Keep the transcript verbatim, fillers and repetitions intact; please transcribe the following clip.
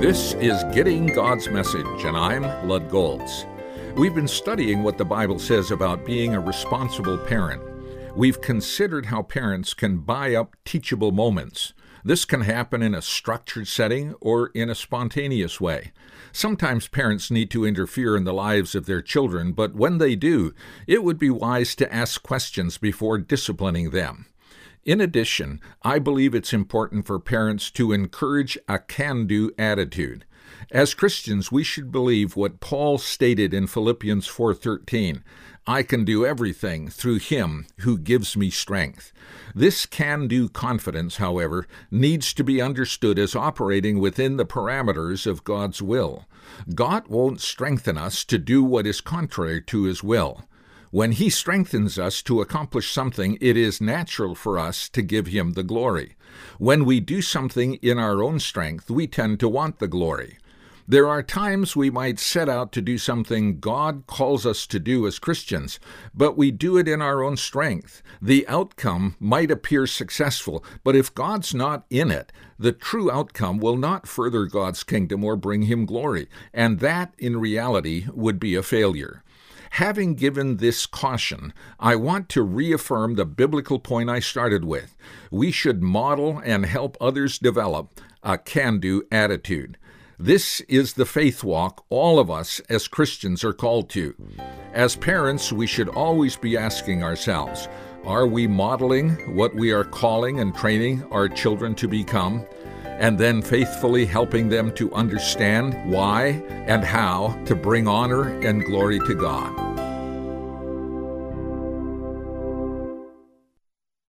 This is Getting God's Message, and I'm Lud Goltz. We've been studying what the Bible says about being a responsible parent. We've considered how parents can buy up teachable moments. This can happen in a structured setting or in a spontaneous way. Sometimes parents need to interfere in the lives of their children, but when they do, it would be wise to ask questions before disciplining them. In addition, I believe it's important for parents to encourage a can-do attitude. As Christians, we should believe what Paul stated in Philippians four thirteen, "I can do everything through him who gives me strength." This can-do confidence, however, needs to be understood as operating within the parameters of God's will. God won't strengthen us to do what is contrary to his will. When he strengthens us to accomplish something, it is natural for us to give him the glory. When we do something in our own strength, we tend to want the glory. There are times we might set out to do something God calls us to do as Christians, but we do it in our own strength. The outcome might appear successful, but if God's not in it, the true outcome will not further God's kingdom or bring him glory, and that, in reality, would be a failure. Having given this caution, I want to reaffirm the biblical point I started with. We should model and help others develop a can-do attitude. This is the faith walk all of us as Christians are called to. As parents, we should always be asking ourselves, are we modeling what we are calling and training our children to become? And then faithfully helping them to understand why and how to bring honor and glory to God.